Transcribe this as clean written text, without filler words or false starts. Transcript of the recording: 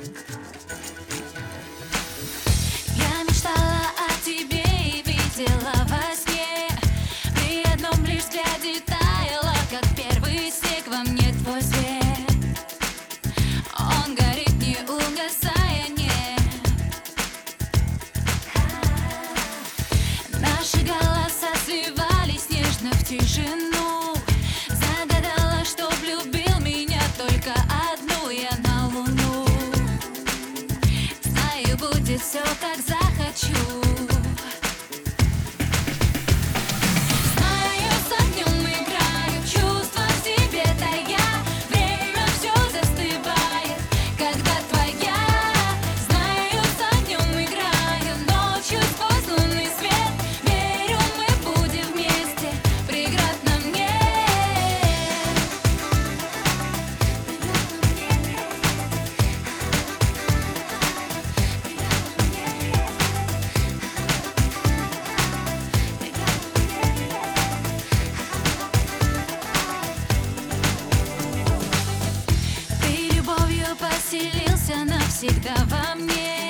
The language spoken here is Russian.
Я мечтала о тебе и видела во сне. При одном лишь взгляде таяла, как первый снег, во мне твой свет. Он горит, не угасая, нет. Наши голоса сливались нежно в тишину. Загадала, чтоб любил меня только одну я на луну. Знаю, будет все, как захочу. Знаю, с огнем играю, чувства в себе тая. Время все застывает, когда твоя. Знаю, с огнем играю, ночью сквозь лунный свет. Верю, мы будем вместе, преград нам нет. Ты любовью поселился навсегда во мне.